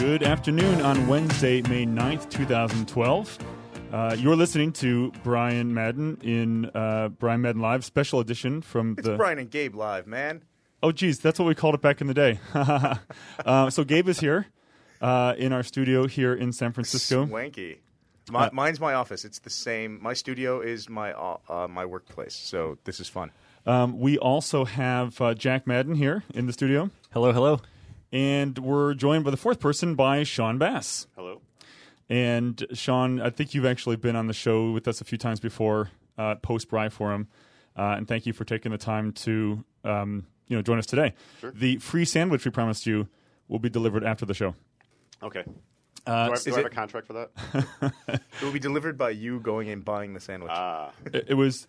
Good afternoon on Wednesday, May 9th, 2012. You're listening to Brian Madden in Brian Madden Live, special edition from It's Brian and Gabe Live, man. Oh, geez, that's what we called it back in the day. So Gabe is here in our studio here in San Francisco. Swanky. Mine's my office. It's the same. My studio is my workplace, so this is fun. We also have Jack Madden here in the studio. Hello, hello. And we're joined by the fourth person by Sean Bass. Hello. And Sean, I think you've actually been on the show with us a few times before, post Bri Forum, and thank you for taking the time to join us today. Sure. The free sandwich we promised you will be delivered after the show. Okay. Do I have a contract for that? It will be delivered by you going and buying the sandwich. It was.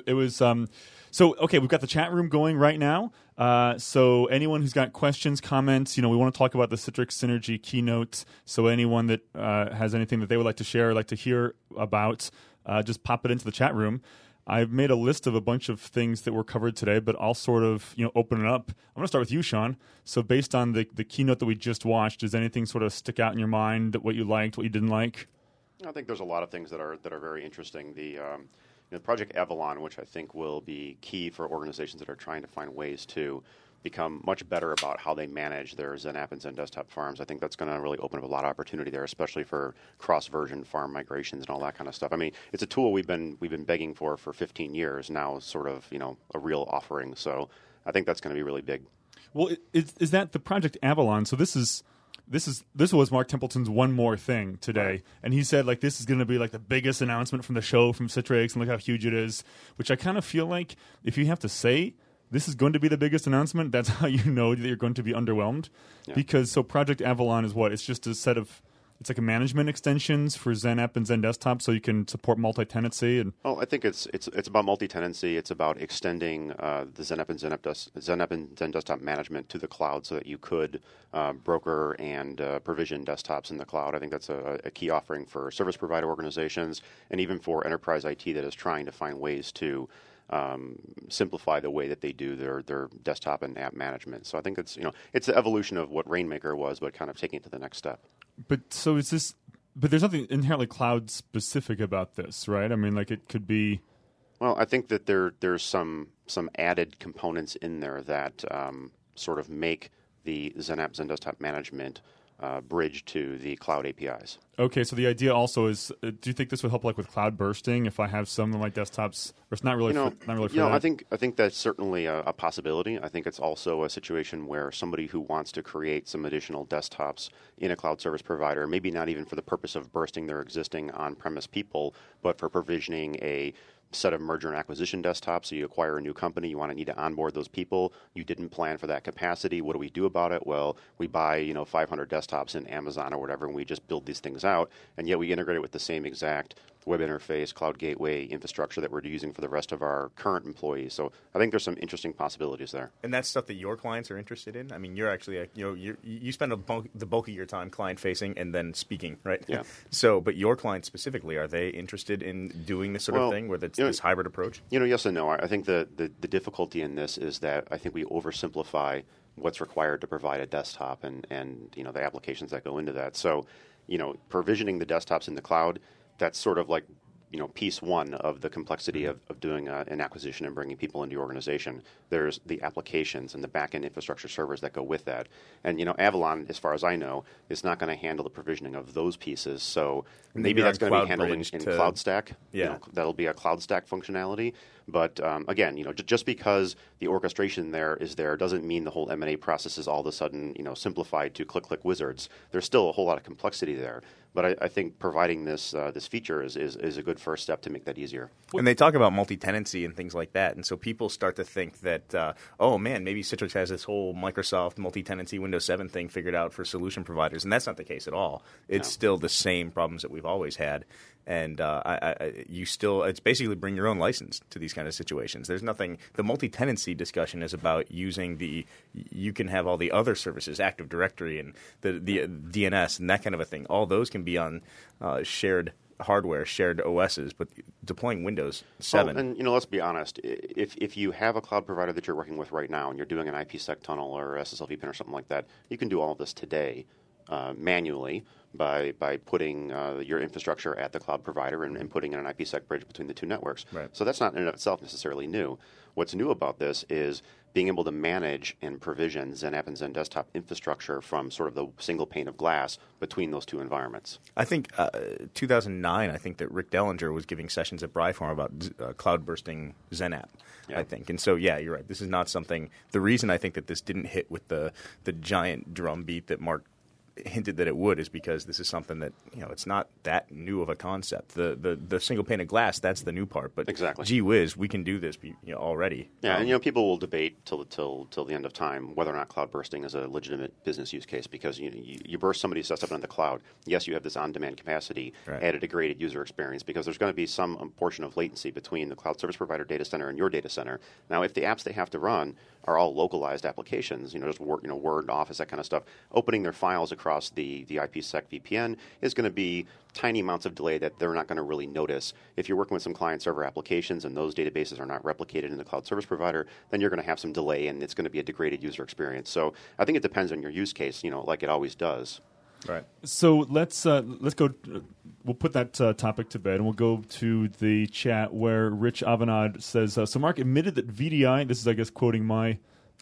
So, okay, we've got the chat room going right now. So anyone who's got questions, comments, we want to talk about the Citrix Synergy keynote. So anyone that has anything that they would like to share, like to hear about, just pop it into the chat room. I've made a list of a bunch of things that were covered today, but I'll sort of open it up. I'm going to start with you, Sean. So based on the keynote that we just watched, does anything sort of stick out in your mind, what you liked, what you didn't like? I think there's a lot of things that are very interesting. The Project Avalon, which I think will be key for organizations that are trying to find ways to become much better about how they manage their XenApp and XenDesktop farms. I think that's going to really open up a lot of opportunity there, especially for cross-version farm migrations and all that kind of stuff. I mean, it's a tool we've been begging for 15 years now, sort of a real offering. So I think that's going to be really big. Well, is that the Project Avalon? So this was Mark Templeton's one more thing today, right. And he said this is going to be the biggest announcement from the show from Citrix, and look how huge it is. Which I kind of feel like if you have to say this is going to be the biggest announcement, that's how you know that you're going to be underwhelmed. Yeah. Because Project Avalon is what? It's just a set of, it's like a management extensions for XenApp and XenDesktop, so you can support multi-tenancy. Well, I think it's about multi-tenancy. It's about extending the XenApp and XenDesktop management to the cloud, so that you could broker and provision desktops in the cloud. I think that's a key offering for service provider organizations, and even for enterprise IT that is trying to find ways to simplify the way that they do their desktop and app management. So I think it's the evolution of what Rainmaker was, but kind of taking it to the next step. But so is this? But there's nothing inherently cloud specific about this, right? I mean, it could be. Well, I think that there's some added components in there that sort of make the XenApp XenDesktop management bridge to the cloud APIs. Okay, so the idea also is, do you think this would help with cloud bursting if I have some of my desktops, or it's not really for that? I think that's certainly a possibility. I think it's also a situation where somebody who wants to create some additional desktops in a cloud service provider, maybe not even for the purpose of bursting their existing on-premise people, but for provisioning a set of merger and acquisition desktops. So you acquire a new company, you need to onboard those people. You didn't plan for that capacity. What do we do about it? Well, we buy 500 desktops in Amazon or whatever, and we just build these things out. And yet we integrate it with the same exact web interface, cloud gateway infrastructure that we're using for the rest of our current employees. So I think there's some interesting possibilities there. And that's stuff that your clients are interested in. I mean, you're actually you spend the bulk of your time client facing and then speaking, right? Yeah. So, but your clients specifically, are they interested in doing this sort of thing, where it's this hybrid approach? Yes and no. I think the difficulty in this is that I think we oversimplify what's required to provide a desktop and the applications that go into that. So, provisioning the desktops in the cloud, that's sort of piece one of the complexity of doing an acquisition and bringing people into your organization. There's the applications and the back-end infrastructure servers that go with that. And, Avalon, as far as I know, is not going to handle the provisioning of those pieces. So maybe that's going to be handled in Cloud Stack. Yeah. That'll be a Cloud Stack functionality. But again, just because the orchestration there doesn't mean the whole M&A process is all of a sudden, simplified to click wizards. There's still a whole lot of complexity there. But I think providing this feature is a good first step to make that easier. And they talk about multi-tenancy and things like that, and so people start to think that, maybe Citrix has this whole Microsoft multi-tenancy Windows 7 thing figured out for solution providers, and that's not the case at all. It's still the same problems that we've always had. And it's basically bring your own license to these kind of situations. There's nothing. The multi-tenancy discussion is about using you can have all the other services, Active Directory and the DNS and that kind of a thing. All those can be on shared hardware, shared OSs, but deploying Windows 7. And let's be honest. If you have a cloud provider that you're working with right now and you're doing an IPsec tunnel or SSL VPN or something like that, you can do all of this today manually by putting your infrastructure at the cloud provider and putting in an IPsec bridge between the two networks. Right. So that's not in and of itself necessarily new. What's new about this is being able to manage and provision XenApp and XenDesktop infrastructure from sort of the single pane of glass between those two environments. I think 2009, I think that Rick Dellinger was giving sessions at Bryform about cloud bursting XenApp, I think. And so, yeah, you're right. This is not something – the reason I think that this didn't hit with the giant drumbeat that Mark hinted that it would is because this is something that, it's not that new of a concept. The single pane of glass, that's the new part. But exactly. Gee whiz, we can do this already. Yeah, and people will debate till the end of time whether or not cloud bursting is a legitimate business use case, because you burst somebody's stuff in the cloud. Yes, you have this on-demand capacity at a degraded user experience because there's going to be some portion of latency between the cloud service provider data center and your data center. Now, if the apps they have to run are all localized applications, just Word, Office, that kind of stuff, opening their files across the IPsec VPN is going to be tiny amounts of delay that they're not going to really notice. If you're working with some client-server applications and those databases are not replicated in the cloud service provider, then you're going to have some delay and it's going to be a degraded user experience. So I think it depends on your use case, like it always does. Right. So let's go. We'll put that topic to bed, and we'll go to the chat where Rich Avanad says, so Mark admitted that VDI, this is, I guess, quoting my...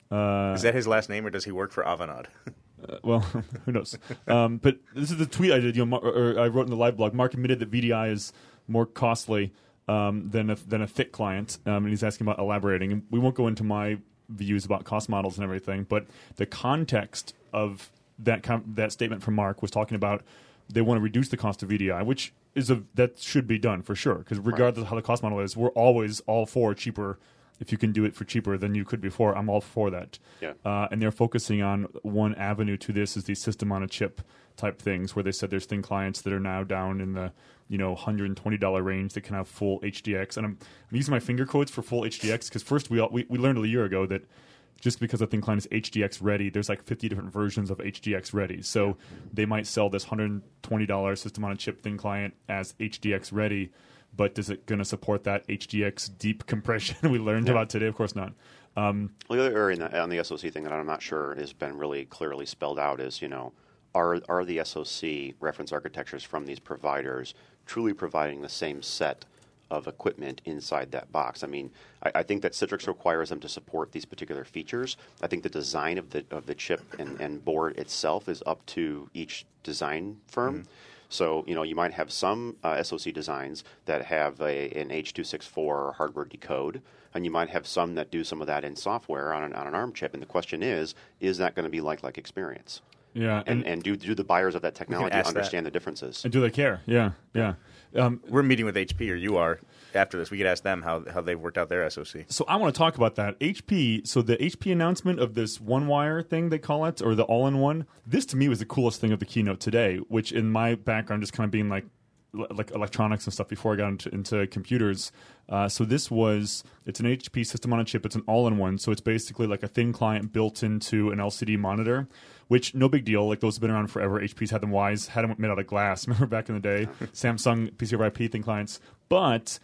is that his last name, or does he work for Avanad? Well, who knows? But this is the tweet I did. Or I wrote in the live blog. Mark admitted that VDI is more costly than a thick client, and he's asking about elaborating. And we won't go into my views about cost models and everything, but the context of that statement from Mark was talking about they want to reduce the cost of VDI, which is that should be done for sure. Because regardless of how the cost model is, we're always all for cheaper. If you can do it for cheaper than you could before, I'm all for that. Yeah. And they're focusing on one avenue to this is these system on a chip type things, where they said there's thin clients that are now down in the $120 range that can have full HDX. And I'm using my finger quotes for full HDX because first we learned a year ago that just because a thin client is HDX ready, there's like 50 different versions of HDX ready. So they might sell this $120 system on a chip thin client as HDX ready. But is it going to support that HDX deep compression we learned about today? Of course not. Well, the other area on the SoC thing that I'm not sure has been really clearly spelled out is, are the SoC reference architectures from these providers truly providing the same set of equipment inside that box? I mean, I think that Citrix requires them to support these particular features. I think the design of the chip and board itself is up to each design firm. Mm-hmm. So, you might have some SoC designs that have an H.264 hardware decode, and you might have some that do some of that in software on an ARM chip. And the question is that going to be like experience? Yeah. And do the buyers of that technology understand the differences? And do they care? Yeah. We're meeting with HP, or you are, after this. We could ask them how they've worked out their SoC. So I want to talk about that. HP, so the HP announcement of this one-wire thing, they call it, or the all-in-one, this to me was the coolest thing of the keynote today, which in my background just kind of being like electronics and stuff before I got into computers. So it's an HP system on a chip. It's an all-in-one. So it's basically like a thin client built into an LCD monitor, which no big deal. Like those have been around forever. HP's had them had them made out of glass. Remember back in the day? Samsung PC over IP thin clients. But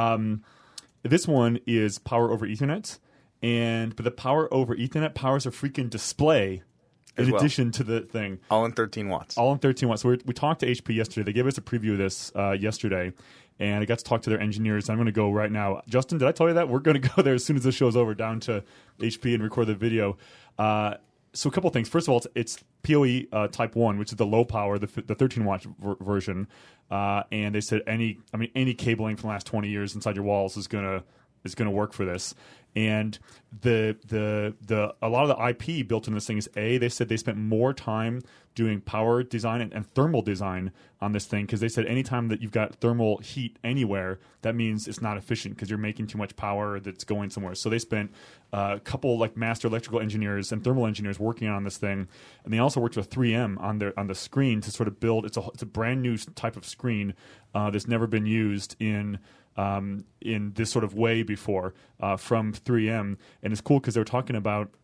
this one is power over Ethernet. But the power over Ethernet powers a freaking display in addition to the thing. All in 13 watts. All in 13 watts. So we talked to HP yesterday. They gave us a preview of this yesterday. And I got to talk to their engineers. I'm going to go right now. Justin, did I tell you that? We're going to go there as soon as the show's over down to HP and record the video. So a couple of things. First of all, it's PoE Type 1, which is the low power, the 13-watt version. And they said any cabling from the last 20 years inside your walls is going to work for this. And a lot of the IP built in this thing is they said they spent more time doing power design and thermal design on this thing, because they said anytime that you've got thermal heat anywhere, that means it's not efficient because you're making too much power that's going somewhere. So they spent a couple like master electrical engineers and thermal engineers working on this thing, and they also worked with 3M on the screen to sort of build. It's a brand new type of screen that's never been used in this sort of way before from 3M. And it's cool because they were talking about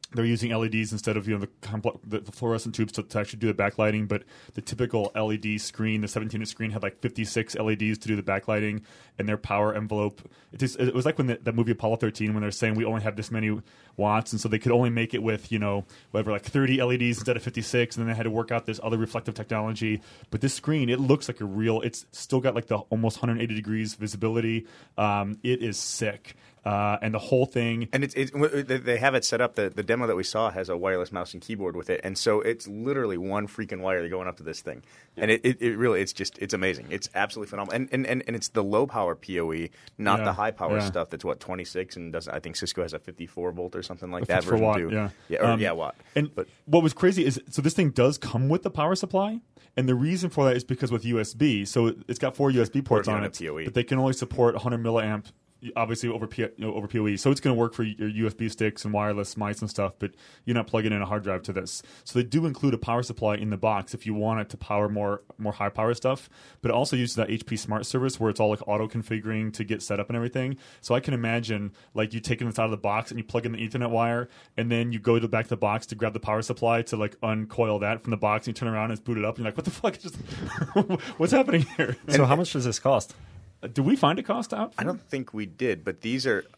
they're using LEDs instead of the fluorescent tubes to actually do the backlighting. But the typical LED screen, the 17-inch screen, had like 56 LEDs to do the backlighting, and their power envelope. It was like when that movie Apollo 13, when they're saying we only have this many watts, and so they could only make it with whatever, like 30 LEDs instead of 56, and then they had to work out this other reflective technology. But this screen, it looks like a real. It's still got like the almost 180 degrees visibility. It is sick. And the whole thing, and they have it set up. The demo that we saw has a wireless mouse and keyboard with it, and so it's literally one freaking wire going up to this thing, and it really it's amazing. It's absolutely phenomenal, and it's the low power PoE, not the high power stuff. That's 26, and I think Cisco has a 54 volt or something like that version watt, too. Watt. And what was crazy is so this thing does come with the power supply. And the reason for that is because with USB, so it's got 4 USB ports on it, but they can only support 100 milliamp. Obviously over PoE, so it's going to work for your USB sticks and wireless mice and stuff, but you're not plugging in a hard drive to this. So they do include a power supply in the box if you want it to power more high power stuff, but it also uses that HP Smart Service where it's all like auto configuring to get set up and everything. So I can imagine like you taking this out of the box and you plug in the Ethernet wire, and then you go to the back of the box to grab the power supply to like uncoil that from the box, and you turn around and it's booted up, and you're like, what the fuck? What's happening here? So how much does this cost? Did we find a cost out? I don't think we did, but these are.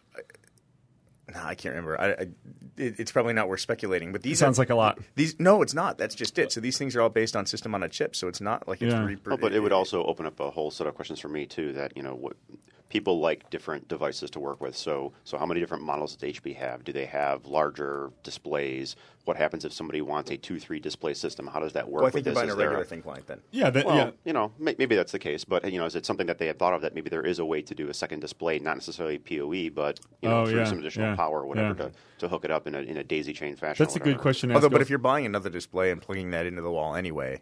No, I can't remember. It's probably not worth speculating. But these sounds like a lot. No, it's not. That's just it. So these things are all based on system on a chip. So it's not like it's. But it would also open up a whole set of questions for me too. That what people like different devices to work with. So how many different models does HP have? Do they have larger displays? What happens if somebody wants a 2-3 display system? How does that work? Well, I think you're buying a regular thin client then. Yeah, maybe that's the case. But is it something that they had thought of that maybe there is a way to do a second display, not necessarily PoE, but through some additional power or whatever to hook it up in a daisy chain fashion? That's a good question. But if you're buying another display and plugging that into the wall anyway,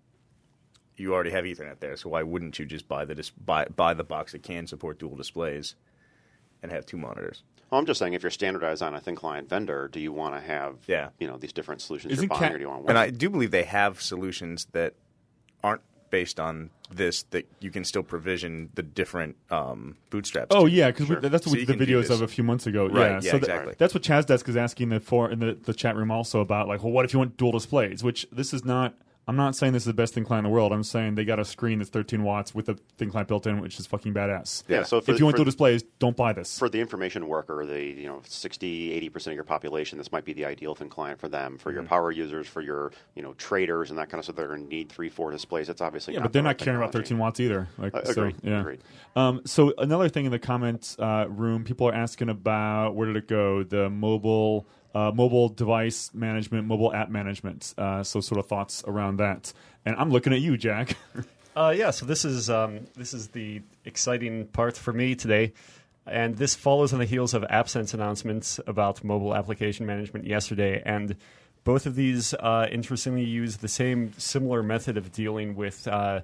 you already have Ethernet there. So why wouldn't you just buy the box that can support dual displays and have 2 monitors? Well, I'm just saying, if you're standardized on a thin client vendor, do you want to have these different solutions you're buying, or do you want to? And I do believe they have solutions that aren't based on this, that you can still provision the different bootstraps. Oh, yeah, because that's what we did the videos of a few months ago. Right, so exactly. That's what ChazDesk is asking in the chat room also about, like, well, what if you want dual displays? Which this is not. I'm not saying this is the best thin client in the world. I'm saying they got a screen that's 13 watts with a thin client built in, which is fucking badass. Yeah. So if you want dual displays, don't buy this. For the information worker, 60-80% of your population, this might be the ideal thin client for them. For your power users, for your traders and that kind of stuff, they're going to need 3-4 displays. That's obviously but they're not caring about 13 watts either. Agreed. Agreed. So another thing in the comments room, people are asking about, where did it go? The mobile device management, mobile app management. So sort of thoughts around that. And I'm looking at you, Jack. So this is the exciting part for me today. And this follows on the heels of AppSense announcements about mobile application management yesterday. And both of these, interestingly, use the similar method of dealing with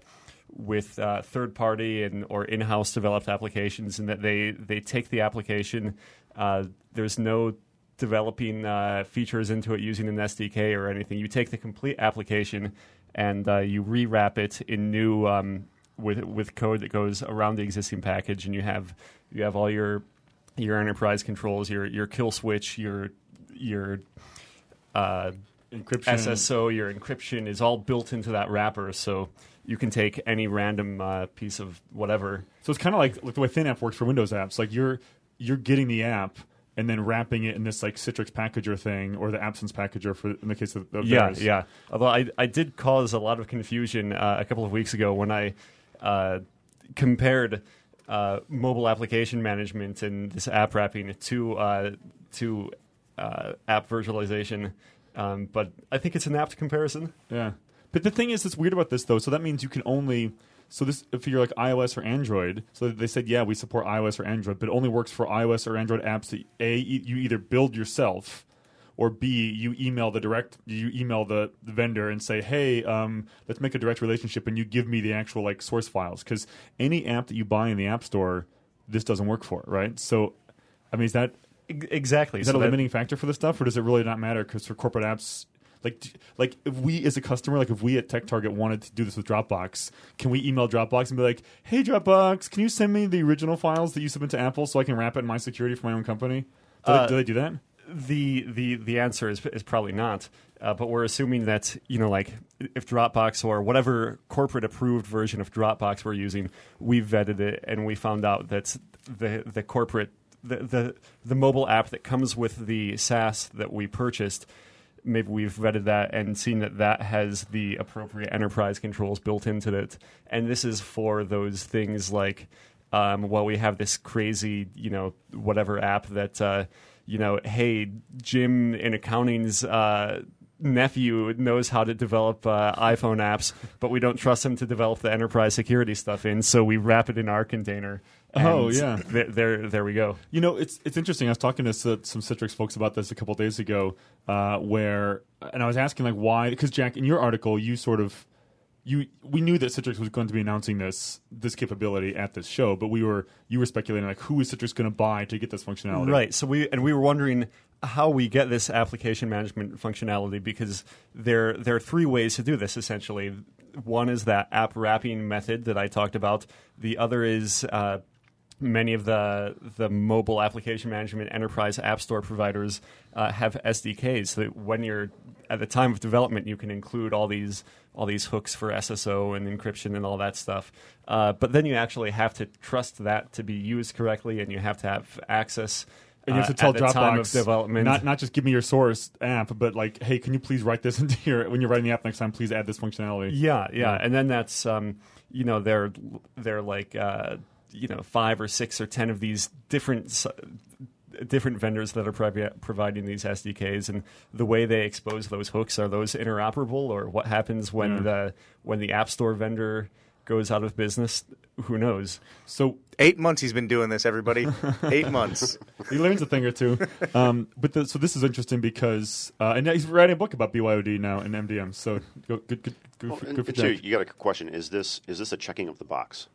third-party or in-house developed applications, in that they take the application. There's no developing features into it using an SDK or anything. You take the complete application and you rewrap it in new with code that goes around the existing package, and you have all your enterprise controls, your kill switch, your encryption, SSO, your encryption is all built into that wrapper, so you can take any random piece of whatever. So it's kind of like the way ThinApp works for Windows apps. Like you're getting the app and then wrapping it in this like Citrix packager thing, or the AppSense packager in the case of theirs. Yeah. Although I did cause a lot of confusion a couple of weeks ago when I compared mobile application management and this app wrapping to app virtualization. But I think it's an apt comparison. Yeah. But the thing is, it's weird about this though. So that means you can only. So this, if you're like iOS or Android, so they said, yeah, we support iOS or Android, but it only works for iOS or Android apps that you either build yourself, or B, you email the vendor and say, hey, let's make a direct relationship, and you give me the actual like source files, because any app that you buy in the App Store, this doesn't work for, right? So, I mean, is that exactly a limiting factor for this stuff, or does it really not matter? Because for corporate apps. Like if we as a customer, like if we at TechTarget wanted to do this with Dropbox, can we email Dropbox and be like, hey Dropbox, can you send me the original files that you submit to Apple so I can wrap it in my security for my own company? Do they do that? The answer is probably not. But we're assuming that, like if Dropbox or whatever corporate approved version of Dropbox we're using, we vetted it and we found out that the corporate the mobile app that comes with the SaaS that we purchased, maybe we've vetted that and seen that has the appropriate enterprise controls built into it. And this is for those things like, we have this crazy, whatever app that, hey, Jim in accounting's nephew knows how to develop iPhone apps, but we don't trust him to develop the enterprise security stuff so we wrap it in our container. Oh, yeah. There we go. It's interesting. I was talking to some Citrix folks about this a couple days ago, and I was asking like why, because Jack, in your article, you we knew that Citrix was going to be announcing this capability at this show, but you were speculating like who is Citrix going to buy to get this functionality? Right. So we were wondering how we get this application management functionality, because there are three ways to do this essentially. One is that app wrapping method that I talked about. The other is many of the mobile application management enterprise app store providers have SDKs, so that when you're at the time of development, you can include all these hooks for SSO and encryption and all that stuff. But then you actually have to trust that to be used correctly, and you have to have access. And you have to tell at the Dropbox, time of development, not just give me your source app, but like, hey, can you please write this into when you're writing the app next time? Please add this functionality. Yeah. And then that's they're like 5 or 6 or 10 of these different vendors that are providing these SDKs, and the way they expose those hooks, are those interoperable, or what happens when the App Store vendor goes out of business? Who knows? So 8 months he's been doing this, everybody. 8 months. He learns a thing or two. So this is interesting because and he's writing a book about BYOD now in MDM. So good for Jack. You got a question. Is this a checking of the box?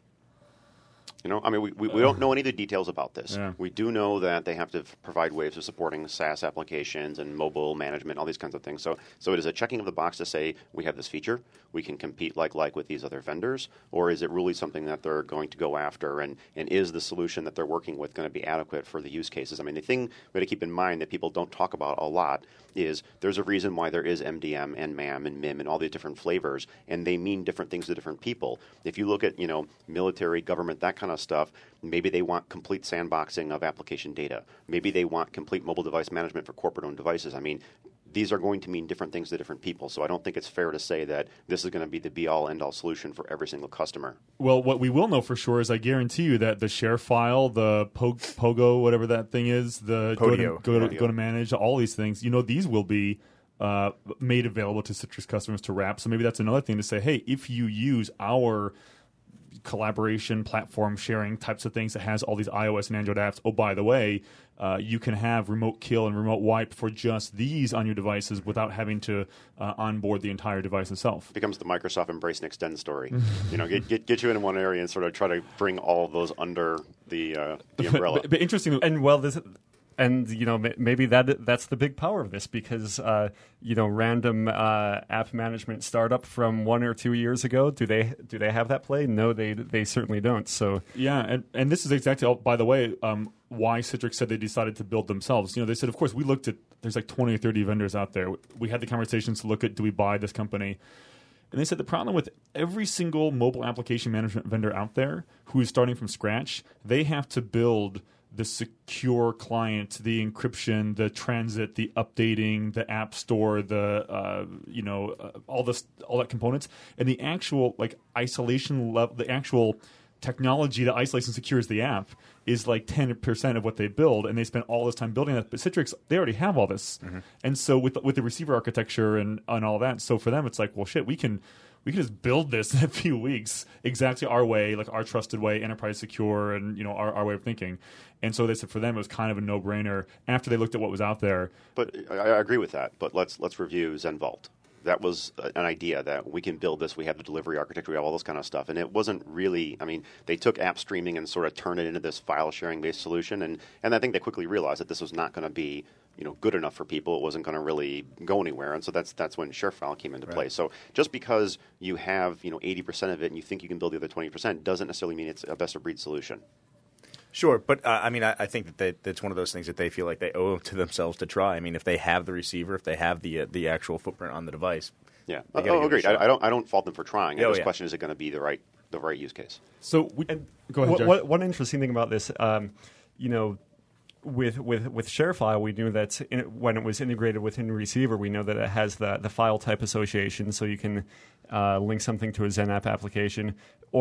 We don't know any of the details about this. Yeah. We do know that they have to provide ways of supporting SaaS applications and mobile management, all these kinds of things. So it is a checking of the box to say we have this feature, we can compete like with these other vendors, or is it really something that they're going to go after, and is the solution that they're working with going to be adequate for the use cases? I mean, the thing we have to keep in mind that people don't talk about a lot is there's a reason why there is MDM and MAM and MIM and all these different flavors, and they mean different things to different people. If you look at, military, government, that kind of stuff, maybe they want complete sandboxing of application data. Maybe they want complete mobile device management for corporate-owned devices. I mean, these are going to mean different things to different people, so I don't think it's fair to say that this is going to be the be-all, end-all solution for every single customer. Well, what we will know for sure is I guarantee you that the share file, the Pogo, whatever that thing is, the Podio. go to manage, all these things, these will be made available to Citrix customers to wrap. So maybe that's another thing to say, hey, if you use our collaboration, platform sharing types of things that has all these iOS and Android apps, oh, by the way, you can have remote kill and remote wipe for just these on your devices without having to onboard the entire device itself. It becomes the Microsoft Embrace and Extend story. Get you in one area and sort of try to bring all of those under the umbrella. But interesting. And maybe that's the big power of this, because random app management startup from 1 or 2 years ago, do they have that play? No, they certainly don't. So yeah, and this is exactly, by the way, why Citrix said they decided to build themselves. They said, of course, we looked at, there's like 20 or 30 vendors out there. We had the conversations to look at, do we buy this company? And they said the problem with every single mobile application management vendor out there who is starting from scratch, they have to build the secure client, the encryption, the transit, the updating, the app store, the all that components, and the actual isolation level, the actual technology that isolates and secures the app is like 10% of what they build, and they spend all this time building that. But Citrix, they already have all this, and so with the receiver architecture and all that, so for them it's like, well, shit, we can just build this in a few weeks exactly our way, like our trusted way, enterprise secure, and our way of thinking. And so they said for them it was kind of a no-brainer after they looked at what was out there. But I agree with that. But let's review ZenVault. That was an idea that we can build this. We have the delivery architecture, we have all this kind of stuff. And it wasn't really, they took app streaming and sort of turned it into this file sharing based solution. And I think they quickly realized that this was not going to be good enough for people. It wasn't going to really go anywhere. And so that's when ShareFile came into play. So just because you have 80% of it and you think you can build the other 20% doesn't necessarily mean it's a best of breed solution. Sure, but I mean, I think that's one of those things that they feel like they owe to themselves to try. I mean, if they have the receiver, if they have the actual footprint on the device. Yeah. They gotta give it a Agreed. shot. I don't fault them for trying. Oh, The yeah. question is it going to be the right use case? So go ahead, Jared. One interesting thing about this, with ShareFile, we knew that when it was integrated within Receiver, we know that it has the file type association, so you can link something to a XenApp application,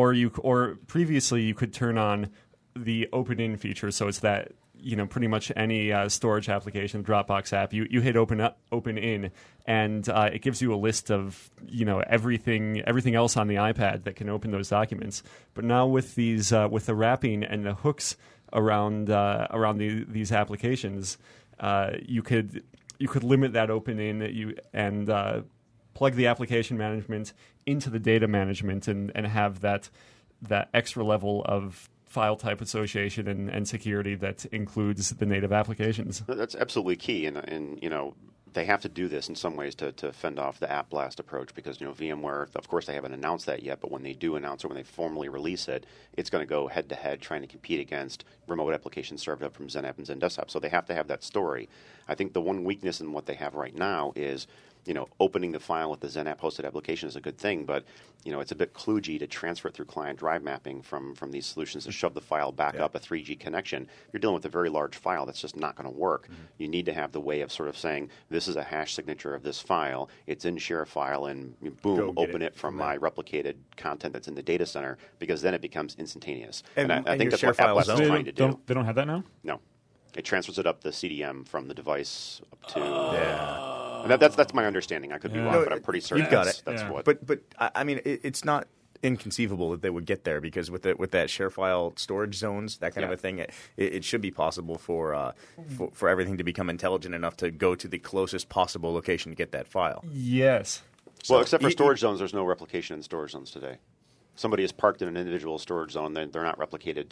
or previously you could turn on the open in feature, so it's that pretty much any storage application, Dropbox app, you hit open in, and it gives you a list of everything else on the iPad that can open those documents. But now with these with the wrapping and the hooks around these applications, you could limit that open in and plug the application management into the data management and have that extra level of file type association and security that includes the native applications. That's absolutely key, and they have to do this in some ways to fend off the app blast approach, because VMware, of course, they haven't announced that yet, but when they do announce it, when they formally release it, it's going to go head to head trying to compete against remote applications served up from XenApp and XenDesktop. So they have to have that story. I think the one weakness in what they have right now is opening the file with the XenApp hosted application is a good thing, but it's a bit kludgy to transfer it through client drive mapping from these solutions to shove the file back up a 3G connection. You're dealing with a very large file that's just not going to work. Mm-hmm. You need to have the way of sort of saying, this is a hash signature of this file, it's in ShareFile, and boom, open it from my replicated content that's in the data center, because then it becomes instantaneous. And I think that's what AppLabs is trying to do. They don't have that now? No. It transfers it up the CDM from the device up to... And that's my understanding. I could be wrong, but I'm pretty certain you've got it. That's what. But I mean, it's not inconceivable that they would get there, because with that ShareFile storage zones, that kind of a thing, it should be possible for everything to become intelligent enough to go to the closest possible location to get that file. Yes. Well, except for storage zones, there's no replication in storage zones today. Somebody is parked in an individual storage zone, they're not replicated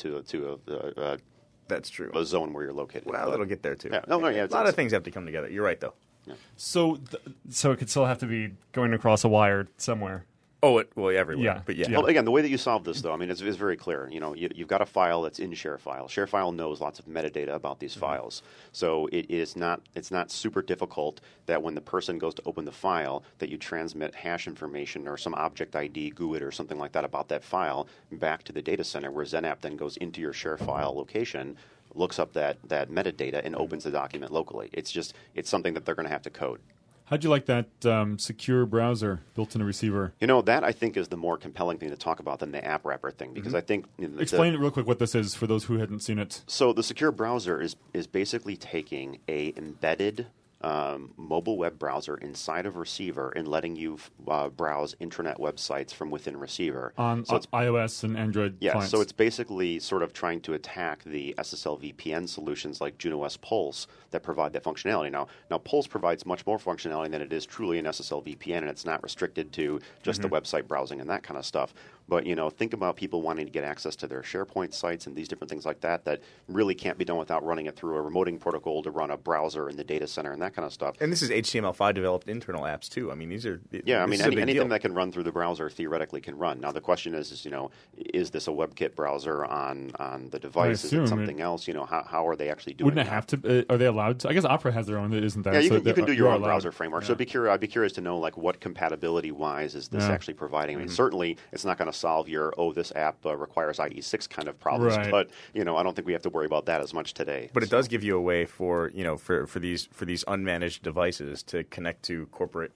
to that's true. a zone where you're located. Well, it'll get there too. Yeah. A lot of things have to come together. You're right, though. Yeah. So it could still have to be going across a wire somewhere. Everywhere. Yeah. But yeah. Well, again, the way that you solve this, though, I mean, it's very clear. You've got a file that's in ShareFile. ShareFile knows lots of metadata about these files, so it's not super difficult that when the person goes to open the file, that you transmit hash information or some object ID, GUID, or something like that about that file back to the data center, where XenApp then goes into your ShareFile location, looks up that metadata, and opens the document locally. It's something that they're going to have to code. How'd you like that secure browser built in a receiver? That I think is the more compelling thing to talk about than the app wrapper thing, because I think... Explain it real quick what this is for those who hadn't seen it. So the secure browser is basically taking a embedded mobile web browser inside of Receiver and letting you browse intranet websites from within Receiver. On iOS and Android clients. So it's basically sort of trying to attack the SSL VPN solutions like JunoS Pulse that provide that functionality. Now Pulse provides much more functionality than it is truly an SSL VPN, and it's not restricted to just the website browsing and that kind of stuff. But, think about people wanting to get access to their SharePoint sites and these different things like that really can't be done without running it through a remoting protocol to run a browser in the data center and that kind of stuff. And this is HTML5 developed internal apps, too. I mean, these are... anything that can run through the browser theoretically can run. Now, the question is is this a WebKit browser on the device? Is it something else? How are they actually doing Wouldn't it have to... Are they allowed to? I guess Opera has their own, isn't that? Yeah, you so can do your own allowed. browser framework. Yeah. So I'd be curious to know what compatibility-wise is this actually providing. I mean, certainly it's not going to solve your, this app requires IE6 kind of problems, right. But I don't think we have to worry about that as much today. But it does give you a way for for these unmanaged devices to connect to corporate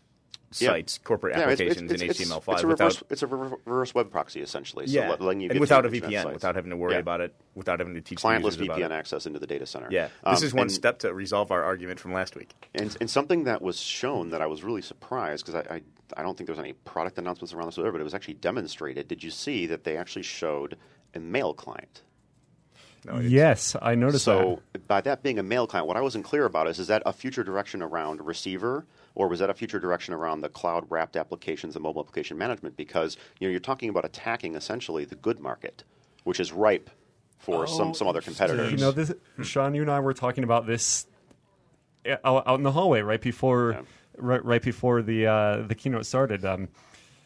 sites, corporate applications in HTML5. It's a reverse web proxy essentially. So letting you and get without to a VPN, sites. without having to worry about it, without having to teach clientless the users VPN about access into the data center. Yeah, this is one step to resolve our argument from last week. And something that was shown that I was really surprised, because I don't think there was any product announcements around this, but it was actually demonstrated. Did you see that they actually showed a mail client? No, yes, I noticed that. So by that being a mail client, what I wasn't clear about is that a future direction around Receiver, or was that a future direction around the cloud-wrapped applications and mobile application management? Because you're talking about attacking essentially the good market, which is ripe for some other competitors. Sean, you and I were talking about this out in the hallway right before the keynote started. And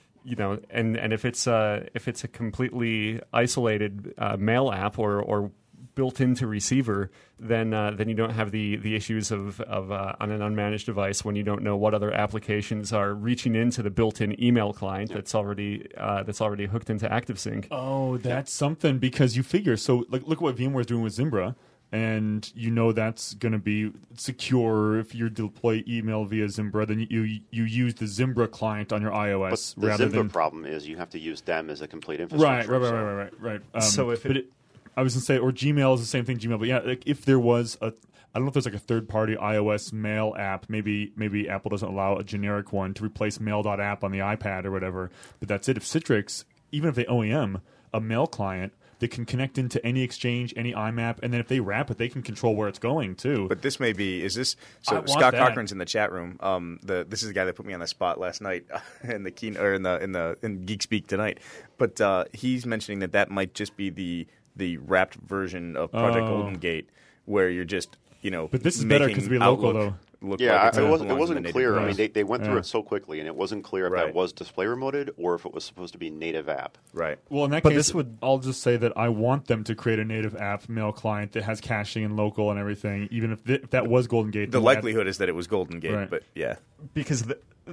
if it's a completely isolated mail app or built into receiver, then you don't have the issues of on an unmanaged device when you don't know what other applications are reaching into the built-in email client that's already hooked into ActiveSync. Oh, that's something, because you figure, so like, look at what VMware's doing with Zimbra, and you know that's going to be secure. If you deploy email via Zimbra, then you use the Zimbra client on your iOS. But the rather Zimbra than problem is you have to use them as a complete infrastructure. Right. So if I was going to say, or Gmail is the same thing, Gmail, but yeah, like if there was I don't know if there's like a third-party iOS mail app. Maybe Apple doesn't allow a generic one to replace mail.app on the iPad or whatever, but that's it. If Citrix, even if they OEM a mail client, they can connect into any Exchange, any IMAP, and then if they wrap it, they can control where it's going too. But this may be, is this, I so want Scott that. Cochran's in the chat room. This is the guy that put me on the spot last night in the keynote, or in Geek Speak tonight. But he's mentioning that might just be the wrapped version of Project Golden Gate, where you're just, But this is better because we local though. Yeah, like it wasn't belongs in the native clear. I device. mean, they went through it so quickly, and it wasn't clear if Right. that was display remoted or if it was supposed to be native app. Right. Well, in that case, I'll just say that I want them to create a native app mail client that has caching and local and everything, even if that was Golden Gate. The likelihood is that it was Golden Gate, Right. but yeah. because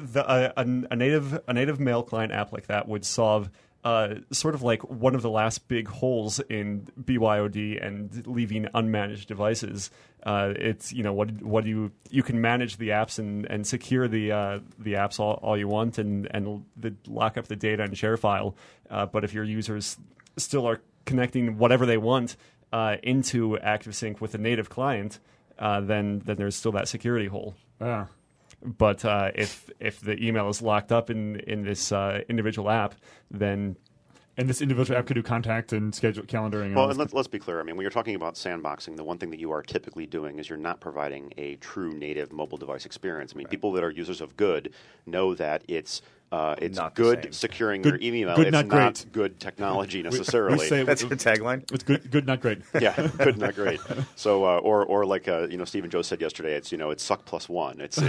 a native mail client app like that would solve sort of like one of the last big holes in BYOD and leaving unmanaged devices. It's what do you can manage the apps and secure the apps all you want and lock up the data and share file. But if your users still are connecting whatever they want into ActiveSync with a native client, then there's still that security hole. Yeah. But if the email is locked up in this individual app, then And this individual app could do contact and schedule calendaring. And all Well, this and let's be clear. I mean, when you're talking about sandboxing, the one thing that you are typically doing is you're not providing a true native mobile device experience. I mean, people that are users of Good know that it's Not the good same. securing Good- your email. good, it's not not great. good technology necessarily. say- That's your tagline? It's good, not great. Yeah, good, not great. So, or like Stephen Joe said yesterday, it's suck plus one. It's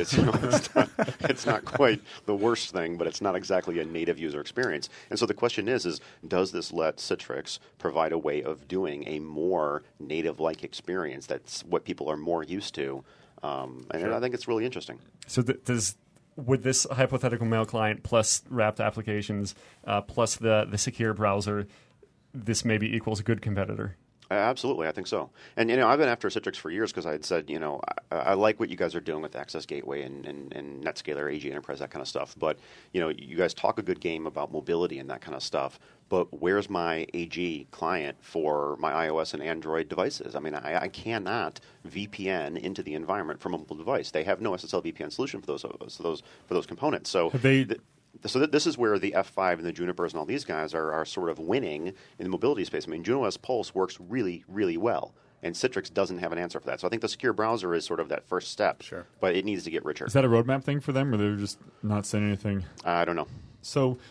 it's not quite the worst thing, but it's not exactly a native user experience. And so the question is does this let Citrix provide a way of doing a more native-like experience? That's what people are more used to, and I think it's really interesting. so with this hypothetical mail client plus wrapped applications plus the secure browser, this maybe equals a good competitor. Absolutely, I think so. And I've been after Citrix for years because I had said, I like what you guys are doing with Access Gateway and NetScaler, AG Enterprise, that kind of stuff. But you guys talk a good game about mobility and that kind of stuff. But where's my AG client for my iOS and Android devices? I mean, I cannot VPN into the environment from a mobile device. They have no SSL VPN solution for those components. So Have they? So this is where the F5 and the Junipers and all these guys are sort of winning in the mobility space. I mean, JunoOS Pulse works really, really well, and Citrix doesn't have an answer for that. So I think the secure browser is sort of that first step, Sure. but it needs to get richer. Is that a roadmap thing for them, or they're just not saying anything? I don't know. So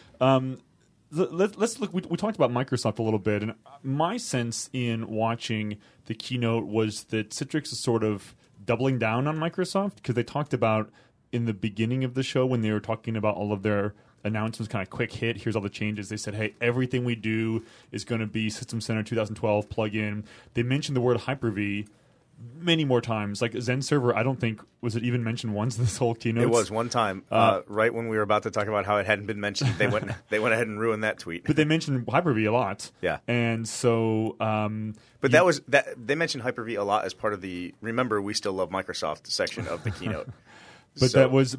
let's look. We talked about Microsoft a little bit, and my sense in watching the keynote was that Citrix is sort of doubling down on Microsoft because they talked about in the beginning of the show when they were talking about all of their announcements, kind of quick hit. Here's all the changes. They said, "Hey, everything we do is going to be System Center 2012 plugin." They mentioned the word Hyper-V many more times. Like Zen Server, I don't think was it even mentioned once this whole keynote. It was one time, right when we were about to talk about how it hadn't been mentioned. They went ahead and ruined that tweet. But they mentioned Hyper-V a lot. Yeah. And so But they mentioned Hyper-V a lot as part of the "Remember, we still love Microsoft" section of the keynote. But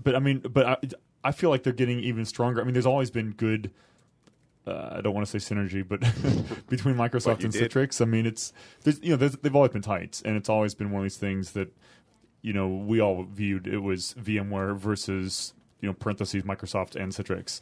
I feel like they're getting even stronger. I mean, there's always been good. I don't want to say synergy, but between Microsoft and Citrix, I mean, they've always been tight, and it's always been one of these things that we all viewed it was VMware versus parentheses Microsoft and Citrix,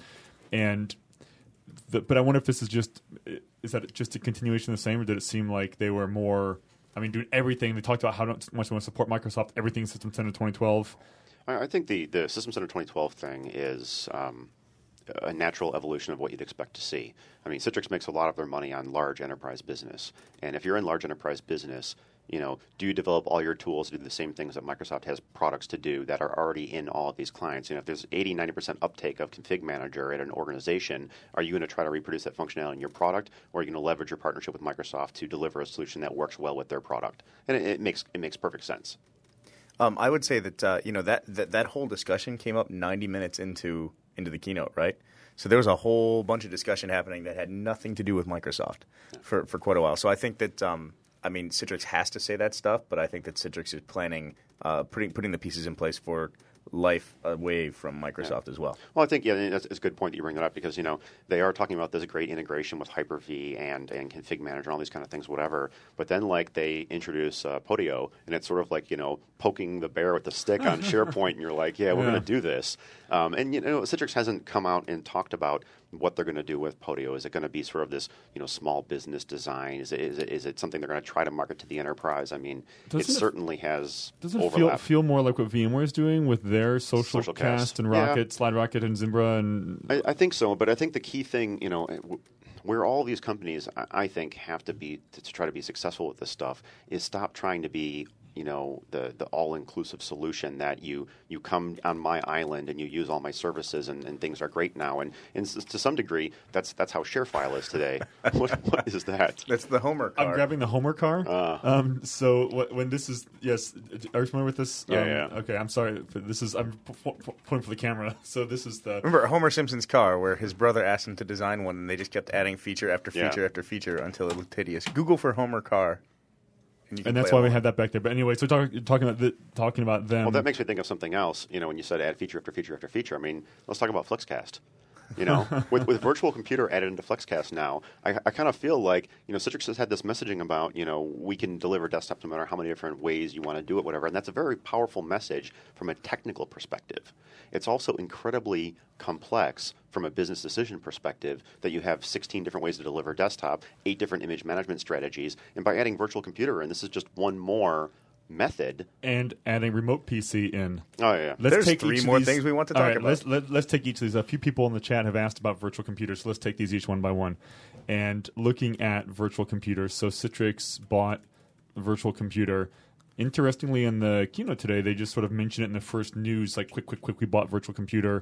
but I wonder if this is that just a continuation of the same, or did it seem like they were more? I mean, doing everything. They talked about how much they want to support Microsoft, everything in System Center 2012. I think the System Center 2012 thing is a natural evolution of what you'd expect to see. I mean, Citrix makes a lot of their money on large enterprise business. And if you're in large enterprise business, do you develop all your tools to do the same things that Microsoft has products to do that are already in all of these clients? If there's 80-90% uptake of Config Manager at an organization, are you going to try to reproduce that functionality in your product, or are you going to leverage your partnership with Microsoft to deliver a solution that works well with their product? And it makes perfect sense. I would say that that whole discussion came up 90 minutes into the keynote, right? So there was a whole bunch of discussion happening that had nothing to do with Microsoft for quite a while. So I think that Citrix has to say that stuff, but I think that Citrix is planning putting the pieces in place for life away from Microsoft as well. Well, I think it's a good point that you bring that up, because they are talking about this great integration with Hyper-V and Config Manager and all these kind of things, whatever. But then they introduce Podio, and it's sort of like poking the bear with the stick on SharePoint, and you're like, we're going to do this. And Citrix hasn't come out and talked about what they're going to do with Podio. Is it going to be sort of this small business design? Is it something they're going to try to market to the enterprise? I mean, it certainly has overlap. Doesn't it feel more like what VMware is doing with their social cast and Rocket, Slide Rocket, and Zimbra? And I think so, but I think the key thing, where all these companies, I think, have to be to try to be successful with this stuff is stop trying to be the all-inclusive solution that you come on my island and you use all my services and things are great now. And to some degree, that's how ShareFile is today. What is that? That's the Homer car. I'm grabbing the Homer car. So when this is, yes, are you familiar with this? Yeah. Okay, I'm sorry. I'm pointing for the camera. So this is the... Remember Homer Simpson's car, where his brother asked him to design one, and they just kept adding feature after feature after feature until it looked hideous. Google for Homer car. And that's why we had that back there. But anyway, so talking about them. Well, that makes me think of something else. When you said add feature after feature after feature, I mean, let's talk about FlexCast. With Virtual Computer added into FlexCast now, I kind of feel like Citrix has had this messaging about we can deliver desktops no matter how many different ways you want to do it, whatever, and that's a very powerful message from a technical perspective. It's also incredibly complex from a business decision perspective that you have 16 different ways to deliver desktop, 8 different image management strategies, and by adding Virtual Computer in, this is just one more method. And adding Remote PC in. Oh, yeah. There's 3 more things we want to talk about. Let's take each of these. A few people in the chat have asked about Virtual Computers, so let's take these each one by one. And looking at Virtual Computers, so Citrix bought Virtual Computer. Interestingly, in the keynote today, they just sort of mentioned it in the first news, like quick, we bought Virtual Computer.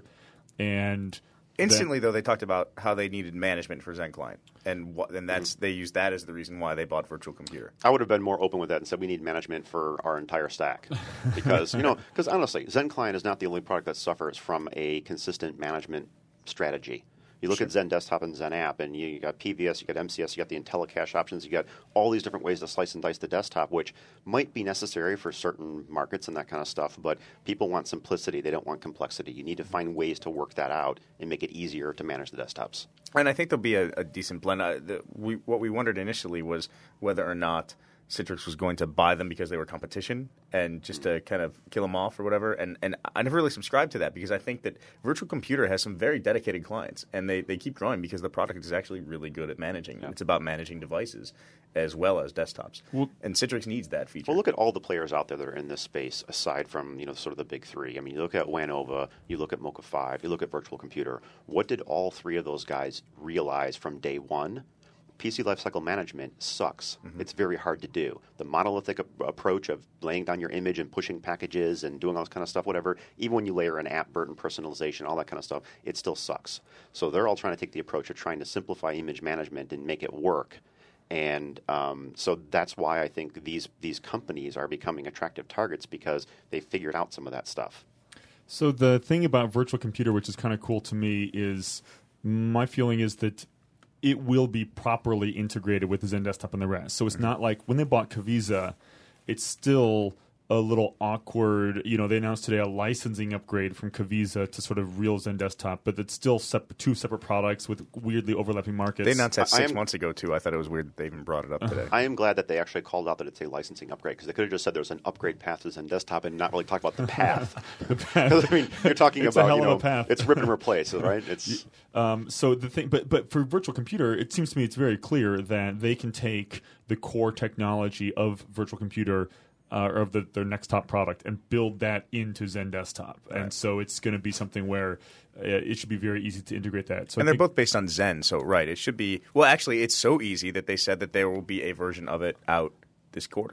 And instantly, though, they talked about how they needed management for Zen Client, and they used that as the reason why they bought Virtual Computer. I would have been more open with that and said we need management for our entire stack, because honestly, Zen Client is not the only product that suffers from a consistent management strategy. You look at Zen Desktop and Zen App, and you got PVS, you got MCS, you got the IntelliCache options, you got all these different ways to slice and dice the desktop, which might be necessary for certain markets and that kind of stuff, but people want simplicity. They don't want complexity. You need to find ways to work that out and make it easier to manage the desktops. And I think there'll be a decent blend. What we wondered initially was whether or not Citrix was going to buy them because they were competition and just to kind of kill them off or whatever. And I never really subscribed to that, because I think that Virtual Computer has some very dedicated clients, and they keep growing because the product is actually really good at managing. Yeah. It's about managing devices as well as desktops. And Citrix needs that feature. Well, look at all the players out there that are in this space aside from sort of the big 3. I mean, you look at Wanova, you look at Mocha 5, you look at Virtual Computer. What did all 3 of those guys realize from day one? PC lifecycle management sucks. Mm-hmm. It's very hard to do. The monolithic approach of laying down your image and pushing packages and doing all this kind of stuff, whatever, even when you layer in app burden personalization, all that kind of stuff, it still sucks. So they're all trying to take the approach of trying to simplify image management and make it work. And so that's why I think these companies are becoming attractive targets, because they figured out some of that stuff. So the thing about Virtual Computer, which is kind of cool to me, is my feeling is that it will be properly integrated with the Zen Desktop and the rest. So it's not like when they bought Kavisa, it's still a little awkward. They announced today a licensing upgrade from Kavisa to sort of real Zen Desktop, but it's still 2 separate products with weirdly overlapping markets. They announced that 6 months ago, too. I thought it was weird that they even brought it up today. I am glad that they actually called out that it's a licensing upgrade, because they could have just said there's an upgrade path to Zen Desktop and not really talk about the path. Because, I mean, you're talking it's about, a hell of a path. It's rip and replace, right? It's so the thing, but for Virtual Computer, it seems to me it's very clear that they can take the core technology of Virtual Computer or of their next top product and build that into Zen Desktop. Right. And so it's going to be something where it should be very easy to integrate that. So and they're both based on Zen, so right, it should be – well, actually, it's so easy that they said that there will be a version of it out this quarter.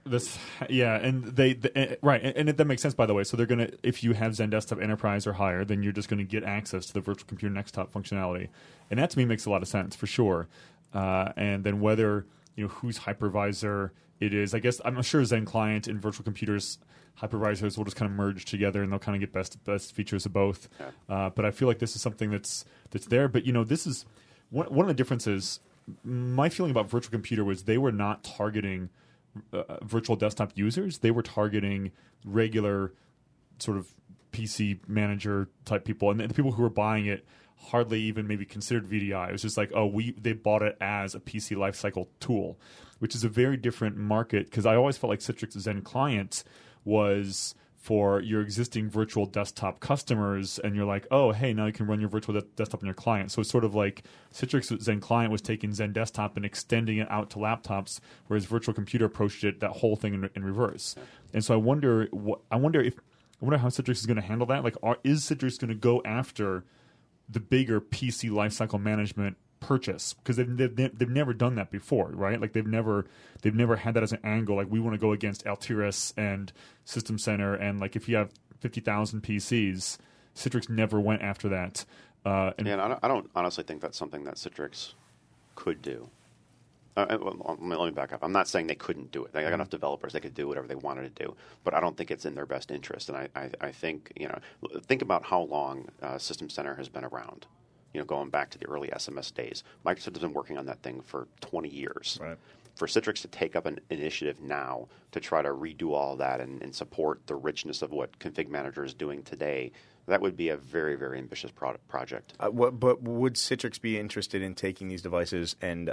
This, yeah, and right, and that makes sense, by the way. So they're gonna, if you have Zen Desktop Enterprise or higher, then you're just going to get access to the Virtual Computer Desktop functionality, and that to me makes a lot of sense for sure. And then whether whose hypervisor it is, I guess I'm sure Zen Client and Virtual Computers hypervisors will just kind of merge together, and they'll kind of get best features of both. Yeah. But I feel like this is something that's there. But this is one of the differences. My feeling about Virtual Computer was they were not targeting virtual desktop users. They were targeting regular sort of PC manager type people, and the people who were buying it hardly even maybe considered VDI. It was just like, they bought it as a PC lifecycle tool, which is a very different market, because I always felt like Citrix Zen Client was for your existing virtual desktop customers, and you're like, oh, hey, now you can run your virtual desktop on your client. So it's sort of like Citrix Zen Client was taking Zen Desktop and extending it out to laptops, whereas Virtual Computer approached it, that whole thing in reverse. And so I wonder how Citrix is going to handle that. Like, is Citrix going to go after the bigger PC lifecycle management purchase, because they've never done that before, right? Like they've never had that as an angle. Like, we want to go against Altiris and System Center, and like if you have 50,000 PCs, Citrix never went after that. And I don't honestly think that's something that Citrix could do. Let me back up. I'm not saying they couldn't do it. They got enough developers; they could do whatever they wanted to do. But I don't think it's in their best interest. And I think think about how long System Center has been around. Going back to the early SMS days. Microsoft has been working on that thing for 20 years. Right. For Citrix to take up an initiative now to try to redo all that and support the richness of what Config Manager is doing today, that would be a very, very ambitious project. But would Citrix be interested in taking these devices and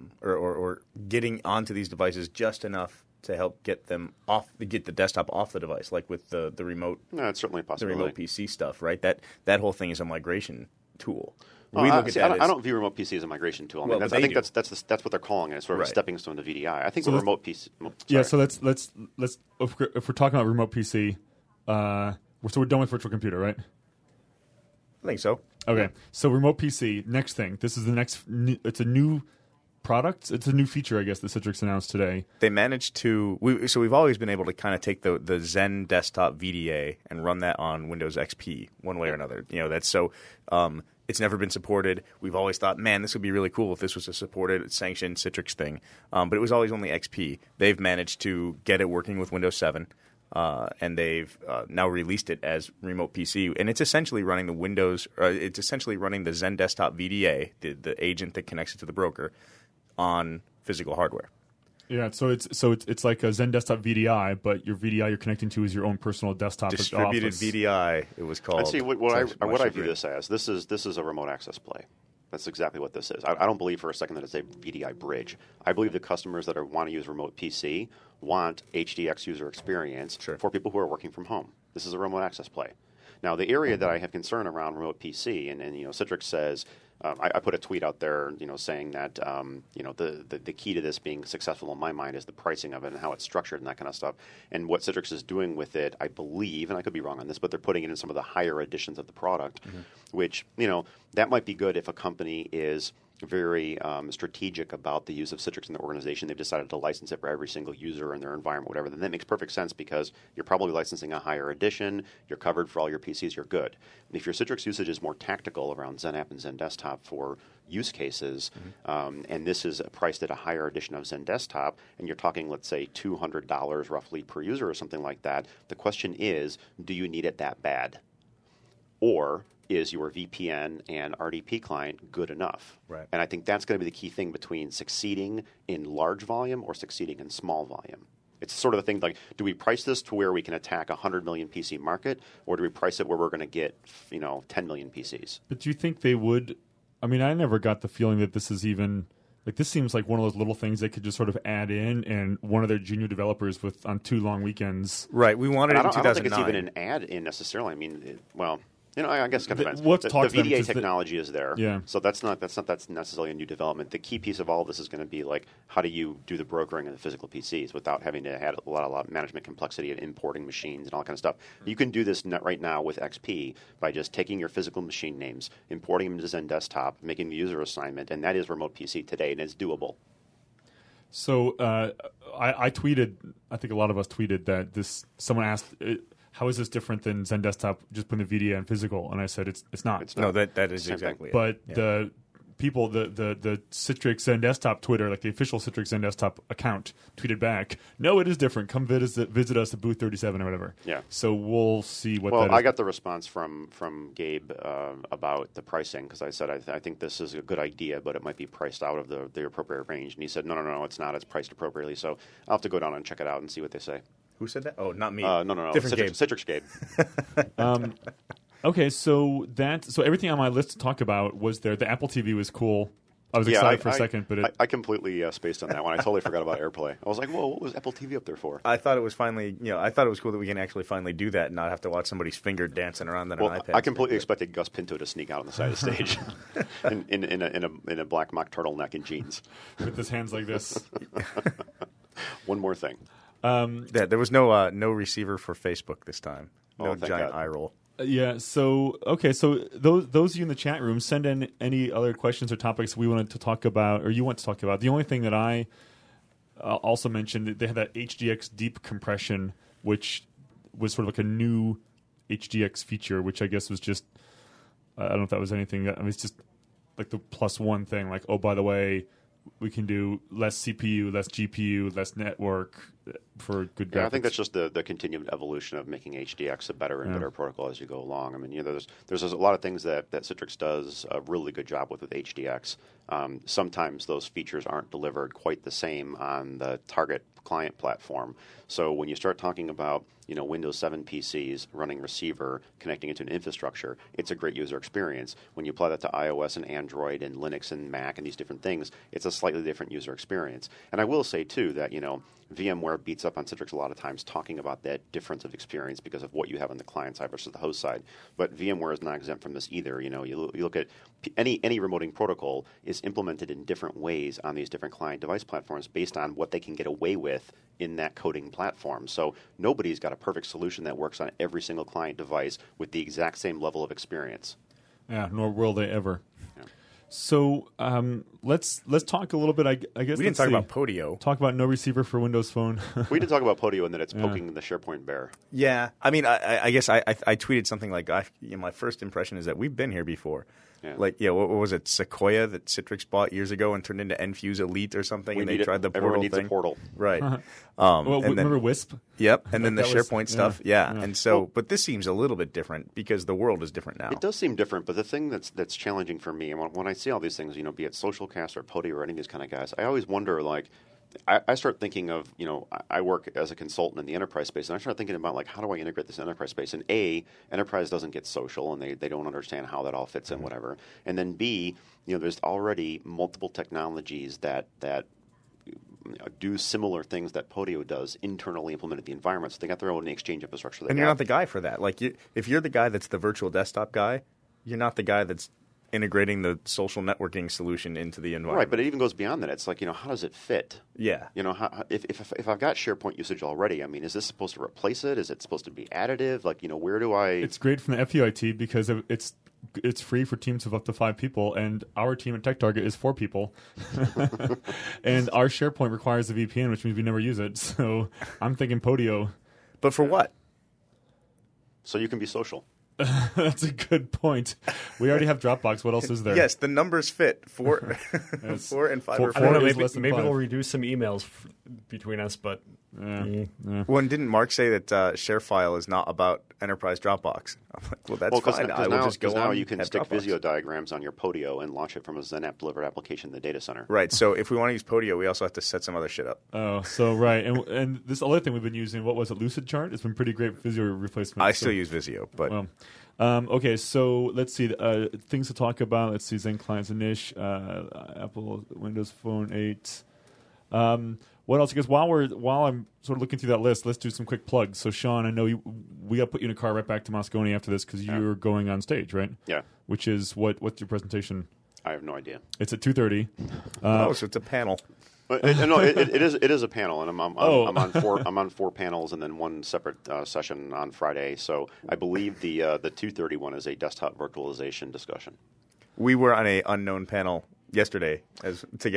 or getting onto these devices just enough to help get the desktop off the device, like with the remote? No, it's certainly a possibility. The remote PC stuff, right? That whole thing is a migration tool. I don't view remote PC as a migration tool. I think that's what they're calling it. It's sort of a stepping stone to VDI. I think remote PC. Yeah, so let's if we're talking about remote PC, so we're done with Virtual Computer, right? I think so. Okay, so remote PC. Next thing. This is the next. It's a new product. It's a new feature, I guess, that Citrix announced today. They managed to. We've always been able to kind of take the Zen Desktop VDA and run that on Windows XP one way or another. That's so. It's never been supported. We've always thought, man, this would be really cool if this was a supported, sanctioned Citrix thing. But it was always only XP. They've managed to get it working with Windows 7, and they've now released it as Remote PC. And it's essentially running the the Zen Desktop VDA, the agent that connects it to the broker, on physical hardware. Yeah, so it's like a Zen Desktop VDI, but your VDI you're connecting to is your own personal desktop. Distributed VDI, it was called. I'd see what I view this as. This is a remote access play. That's exactly what this is. I don't believe for a second that it's a VDI bridge. I believe the customers that want to use remote PC want HDX user experience for people who are working from home. This is a remote access play. Now, the area that I have concern around remote PC, and Citrix says, I put a tweet out there, saying that the key to this being successful in my mind is the pricing of it and how it's structured and that kind of stuff. And what Citrix is doing with it, I believe, and I could be wrong on this, but they're putting it in some of the higher editions of the product, which that might be good if a company is very strategic about the use of Citrix in their organization. They've decided to license it for every single user in their environment, whatever. Then that makes perfect sense because you're probably licensing a higher edition. You're covered for all your PCs. You're good. And if your Citrix usage is more tactical around Zen App and Zen Desktop for use cases, and this is priced at a higher edition of Zen Desktop, and you're talking, let's say, $200 roughly per user or something like that, the question is, do you need it that bad? Or is your VPN and RDP client good enough? Right. And I think that's going to be the key thing between succeeding in large volume or succeeding in small volume. It's sort of the thing like, do we price this to where we can attack a 100 million PC market, or do we price it where we're going to get 10 million PCs? But do you think they would? I mean, I never got the feeling that this is even like, this seems like one of those little things they could just sort of add in, and one of their junior developers on 2 long weekends. Right. We wanted it in 2009. I don't think it's even an add-in necessarily. I mean, I guess it depends. The VDA technology is there, yeah. So that's not necessarily a new development. The key piece of all of this is going to be like, how do you do the brokering of the physical PCs without having to add a lot of management complexity of importing machines and all that kind of stuff. You can do this right now with XP by just taking your physical machine names, importing them into Zen Desktop, making the user assignment, and that is remote PC today, and it's doable. So I tweeted, I think a lot of us tweeted that someone asked, how is this different than Zen Desktop just putting the VDA on physical? And I said, it's not. It's not. No, that is Same exactly it. But Yeah. the people, the Citrix Zen Desktop Twitter, like the official Citrix Zen Desktop account, tweeted back, no, it is different. Come visit us at booth 37 or whatever. Yeah. So we'll see what that Well, is. I got the response from Gabe about the pricing because I said I think this is a good idea, but it might be priced out of the appropriate range. And he said, no, it's not. It's priced appropriately. So I'll have to go down and check it out and see what they say. Who said that? Oh, not me. No. Different Gabe. Citrix Gabe. Okay, so everything on my list to talk about was there. The Apple TV was cool. I was excited for a second, but I completely spaced on that one. I totally forgot about AirPlay. I was like, whoa, what was Apple TV up there for? I thought it was finally, I thought it was cool that we can actually finally do that and not have to watch somebody's finger dancing around on Well, an iPad. I completely expected Gus Pinto to sneak out on the side of the stage in a black mock turtleneck and jeans. with his hands like this. One more thing. Yeah, there was no receiver for Facebook this time. No Oh, thank giant God. eye roll. Yeah. So those of you in the chat room, send in any other questions or topics we wanted to talk about, or you want to talk about. The only thing that I also mentioned, they had that HDX deep compression, which was sort of like a new HDX feature, which I guess was just I don't know if that was anything. I mean, it's just like the +1 thing. Like, oh, by the way, we can do less CPU, less GPU, less network for good graphics. Yeah, I think that's just the continued evolution of making HDX a better and better protocol as you go along. I mean, there's a lot of things that Citrix does a really good job with HDX. Sometimes those features aren't delivered quite the same on the target client platform. So when you start talking about Windows 7 PCs running receiver, connecting it to an infrastructure, it's a great user experience. When you apply that to iOS and Android and Linux and Mac and these different things, it's a slightly different user experience. And I will say, too, that, VMware beats up on Citrix a lot of times talking about that difference of experience because of what you have on the client side versus the host side. But VMware is not exempt from this either. You look at any remoting protocol is implemented in different ways on these different client device platforms based on what they can get away with in that coding platform. So nobody's got a perfect solution that works on every single client device with the exact same level of experience. Yeah, nor will they ever. Yeah. So let's talk a little bit. I guess We didn't talk about Podio. Talk about no receiver for Windows Phone. We did talk about Podio and that it's poking the SharePoint bear. Yeah, I mean, I guess I tweeted something like, my first impression is that we've been here before. Yeah. Like, what was it, Sequoia that Citrix bought years ago and turned into Enfuse Elite or something, and they tried the portal Everyone needs thing. a portal. Right. Well, and remember then, Wisp? Yep, and then the That was- SharePoint stuff. Yeah. And so, but this seems a little bit different because the world is different now. It does seem different, but the thing that's challenging for me, and when I see all these things, be it Socialcast or Podio or any of these kind of guys, I always wonder, I start thinking of, I work as a consultant in the enterprise space, and I start thinking about, how do I integrate this enterprise space? And A, enterprise doesn't get social, and they don't understand how that all fits in, whatever. And then B, there's already multiple technologies that do similar things that Podio does internally implemented the environment, so they got their own exchange infrastructure. And you're not the guy for that. Like, if you're the guy that's the virtual desktop guy, you're not the guy that's integrating the social networking solution into the environment. Right, but it even goes beyond that. It's like, how does it fit? Yeah. If I've got SharePoint usage already, I mean, is this supposed to replace it? Is it supposed to be additive? Where do I... It's great from the FUIT because it's free for teams of up to 5 people, and our team at TechTarget is 4 people. And our SharePoint requires a VPN, which means we never use it. So I'm thinking Podio. But for what? So you can be social. That's a good point. We already have Dropbox. What else is there? Yes, the numbers fit. 4 and 5 Four- are I four- don't know, is maybe less than maybe 5. it'll reduce some emails between us, but Well, and didn't Mark say that ShareFile is not about enterprise Dropbox? I'm like, well, that's fine. I will just go now on you can have stick Dropbox. Visio diagrams on your Podio and launch it from a XenApp delivered application in the data center. Right. So if we want to use Podio, we also have to set some other shit up. Oh, so right. And this other thing we've been using, what was it, Lucidchart? It's been pretty great for Visio replacement. I still use Visio, but Well, okay, so let's see. Things to talk about. Let's see. Zen Clients and Niche, Apple, Windows Phone 8. What else? I guess while I'm sort of looking through that list, let's do some quick plugs. So, Sean, I know we got to put you in a car right back to Moscone after this because you're going on stage, right? Yeah. Which is what's your presentation? I have no idea. It's at 2:30. so it's a panel. No, it is a panel, and I'm on 4 panels, and then one separate session on Friday. So I believe the 2:30 one is a desktop virtualization discussion. We were on a unknown panel yesterday together.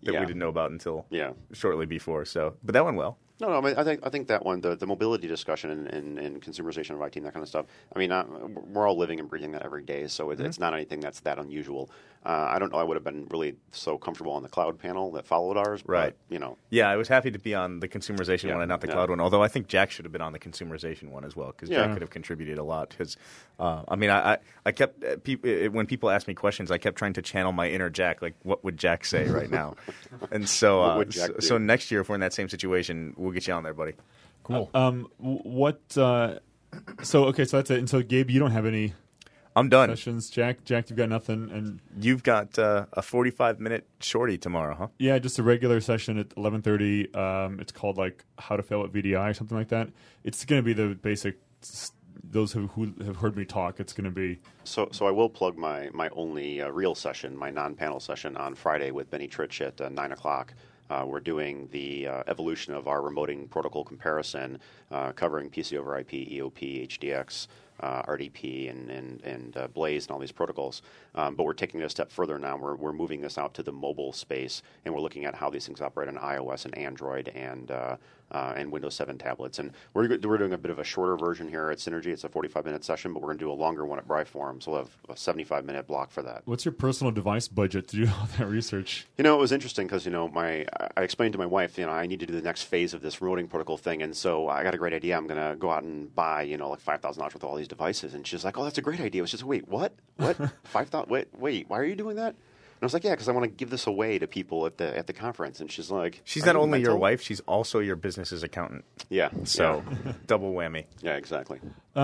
that Yeah. we didn't know about until Yeah. shortly before. So, but that went well. No, I mean, I think that one, the mobility discussion and consumerization of IT and that kind of stuff. I mean, we're all living and breathing that every day, so it's not anything that's that unusual. I don't know. I would have been really so comfortable on the cloud panel that followed ours, Right. But, Yeah, I was happy to be on the consumerization one and not the cloud one. Although I think Jack should have been on the consumerization one as well, because Jack could have contributed a lot. Because I mean, I kept when people asked me questions, I kept trying to channel my inner Jack. Like, what would Jack say right now? And so, What would Jack do? so next year, if we're in that same situation, we'll get you on there, buddy. Cool. What? So that's it. And so Gabe, you don't have any I'm done. sessions. Jack, you've got nothing. And You've got a 45-minute shorty tomorrow, huh? yeah, just a regular session at 11:30. It's called like How to Fail at VDI or something like that. It's going to be the basic. Those who have heard me talk, it's going to be. So I will plug my only real session, my non-panel session on Friday with Benny Tritch at 9 o'clock. We're doing the evolution of our remoting protocol comparison, covering PC over IP, EOP, HDX, RDP, and Blaze, and all these protocols. But we're taking it a step further now. We're moving this out to the mobile space, and we're looking at how these things operate on iOS and Android and Windows 7 tablets. And we're doing a bit of a shorter version here at Synergy. It's a 45-minute session, but we're going to do a longer one at Bri Forum, so we'll have a 75-minute block for that. What's your personal device budget to do all that research? You know, it was interesting because, I explained to my wife, I need to do the next phase of this remoting protocol thing, and so I got a great idea. I'm going to go out and buy, like $5,000 worth of all these devices. And she's like, oh, that's a great idea. I was just, wait, what? What? 5,000? Wait, why are you doing that? And I was like, yeah, because I want to give this away to people at the conference. And she's like, She's not only your wife, she's also your business's accountant. Yeah. So, double whammy. Yeah, exactly.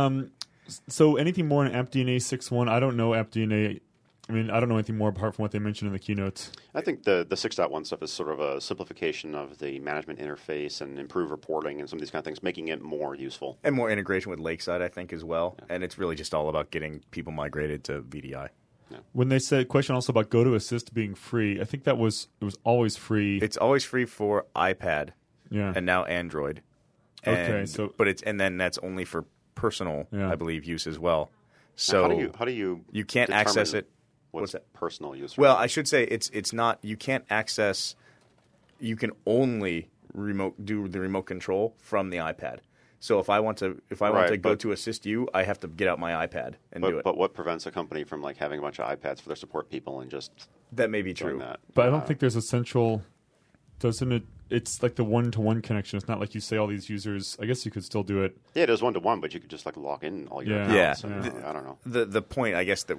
So anything more on AppDNA 6.1? I don't know AppDNA. I mean, I don't know anything more apart from what they mentioned in the keynote. I think the 6.1 stuff is sort of a simplification of the management interface and improved reporting and some of these kind of things, making it more useful. And more integration with Lakeside, I think, as well. Yeah. And it's really just all about getting people migrated to VDI. Yeah. When they said question also about GoToAssist being free, I think it was always free. It's always free for iPad, yeah, and now Android. Okay, And then that's only for personal, I believe, use as well. So now how do you you can't access it. What's that? Personal use? Well, I should say it's not. You can't access. You can only do the remote control from the iPad. So if I want to go to assist you, I have to get out my iPad and do it. But what prevents a company from having a bunch of iPads for their support people and just that may be true. That? But I don't think there's a central. Doesn't it? It's like the one-to-one connection. It's not like you say all these users. I guess you could still do it. Yeah, it is one-to-one, but you could just log in all your accounts. I don't know. The point, I guess, that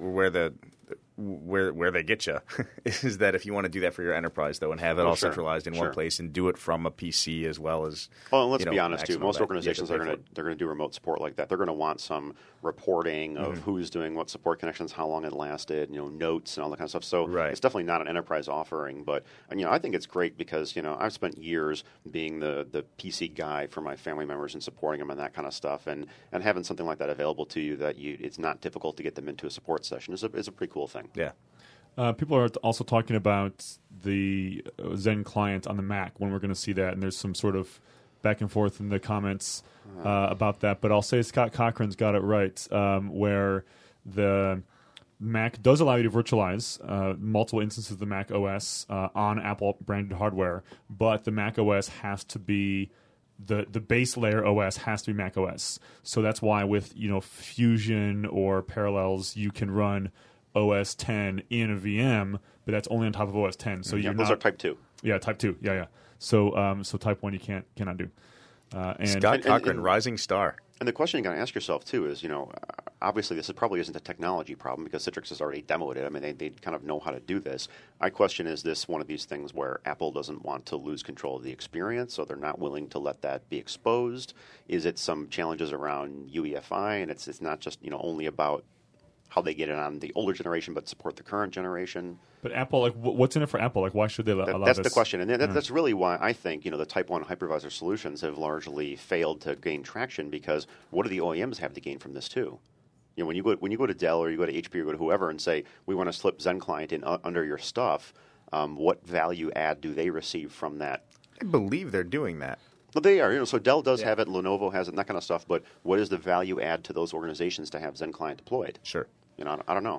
where they get you is that if you want to do that for your enterprise, though, and have it all centralized in one place and do it from a PC as well as and let's be honest too, most organizations they're going to do remote support like that. They're going to want some reporting of who's doing what support connections, how long it lasted, notes and all that kind of stuff. So it's definitely not an enterprise offering, but I think it's great because I've spent years being the PC guy for my family members and supporting them and that kind of stuff, and having something like that available to you that it's not difficult to get them into a support session is a pretty cool thing. Yeah. People are also talking about the Zen client on the Mac, when we're going to see that, and there's some sort of back and forth in the comments about that. But I'll say Scott Cochran's got it right, where the Mac does allow you to virtualize multiple instances of the Mac OS on Apple-branded hardware, but the Mac OS has to be the base layer OS has to be Mac OS. So that's why with Fusion or Parallels, you can run OS 10 in a VM, but that's only on top of OS 10. So those are Type 2. Yeah, Type 2. Yeah. So Type 1 you cannot do. Scott Cochran, rising star. And the question you got to ask yourself too is, obviously this probably isn't a technology problem because Citrix has already demoed it. I mean, they kind of know how to do this. My question is this one of these things where Apple doesn't want to lose control of the experience, so they're not willing to let that be exposed? Is it some challenges around UEFI, and it's not just only about how they get it on the older generation, but support the current generation? But Apple, what's in it for Apple? Why should they allow that's this? That's the question, and that's really why I think the Type 1 hypervisor solutions have largely failed to gain traction, because what do the OEMs have to gain from this too? When you go to Dell or you go to HP or go to whoever and say we want to slip Zen client in under your stuff, what value add do they receive from that? I believe they're doing that. Well, they are. So Dell does have it, Lenovo has it, and that kind of stuff. But what is the value add to those organizations to have Zen client deployed? Sure. I don't know.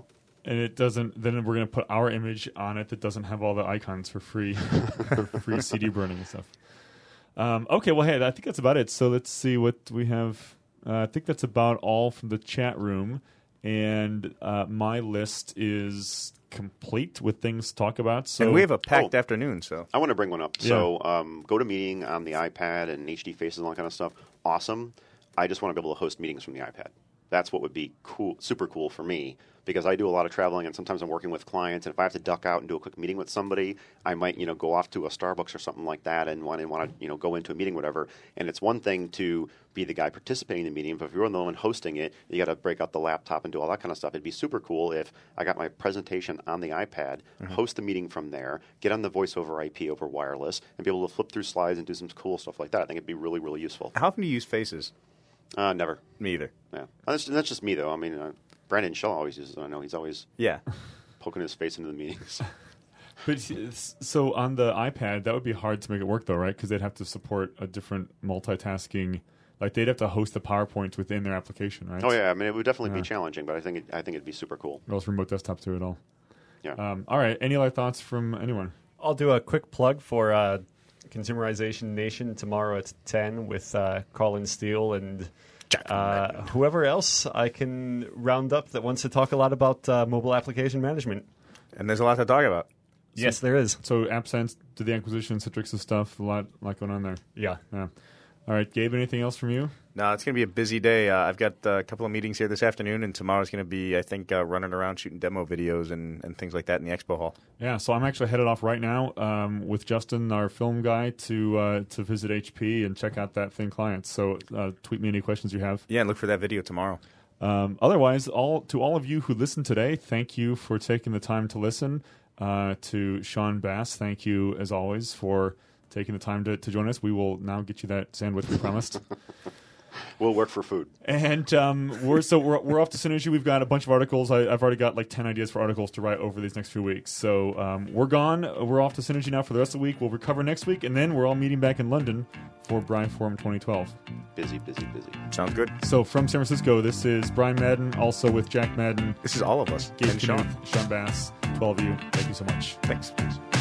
And it doesn't. Then we're going to put our image on it that doesn't have all the icons for free, for free CD burning and stuff. Okay, well, hey, I think that's about it. So let's see what we have. I think that's about all from the chat room. And my list is complete with things to talk about. So and we have a packed afternoon. So I want to bring one up. Yeah. So GoToMeeting on the iPad and HD Faces and all that kind of stuff, awesome. I just want to be able to host meetings from the iPad. That's what would be cool, super cool for me, because I do a lot of traveling, and sometimes I'm working with clients, and if I have to duck out and do a quick meeting with somebody, I might, go off to a Starbucks or something like that and want to, go into a meeting, whatever. And it's one thing to be the guy participating in the meeting, but if you're the one hosting it, you got to break out the laptop and do all that kind of stuff. It'd be super cool if I got my presentation on the iPad, host the meeting from there, get on the voice over IP over wireless, and be able to flip through slides and do some cool stuff like that. I think it'd be really, really useful. how often do you use Faces? Never. Me either. Yeah, that's just me though. I mean, Brandon Shell always uses it. I know he's always Yeah. poking his face into the meetings. But so on the iPad, that would be hard to make it work, though, right? Because they'd have to support a different multitasking. Like they'd have to host the PowerPoint within their application, right? Oh yeah, I mean it would definitely be challenging, but I think it'd be super cool. Or else remote desktop too at all. Yeah. All right. Any other thoughts from anyone? I'll do a quick plug for Consumerization Nation tomorrow at 10 with Colin Steele and whoever else I can round up that wants to talk a lot about mobile application management. And there's a lot to talk about. Yes, there is. So AppSense did the acquisition, Citrix's stuff, a lot going on there. Yeah. All right, Gabe, anything else from you? No, it's going to be a busy day. I've got a couple of meetings here this afternoon, and tomorrow's going to be, I think, running around shooting demo videos and things like that in the expo hall. Yeah, so I'm actually headed off right now with Justin, our film guy, to visit HP and check out that Thin client. So tweet me any questions you have. Yeah, and look for that video tomorrow. Otherwise, to all of you who listened today, thank you for taking the time to listen. To Sean Bass, thank you, as always, for taking the time to join us. We will now get you that sandwich we promised. We'll work for food. And we're off to Synergy. We've got a bunch of articles. I've already got like 10 ideas for articles to write over these next few weeks. So we're gone. We're off to Synergy now for the rest of the week. We'll recover next week, and then we're all meeting back in London for Brian Forum 2012. Busy. Sounds good. So from San Francisco, this is Brian Madden, also with Jack Madden. This is all of us. Gabe And Sean. Knuth, Sean Bass, 12 of you. Thank you so much. Thanks.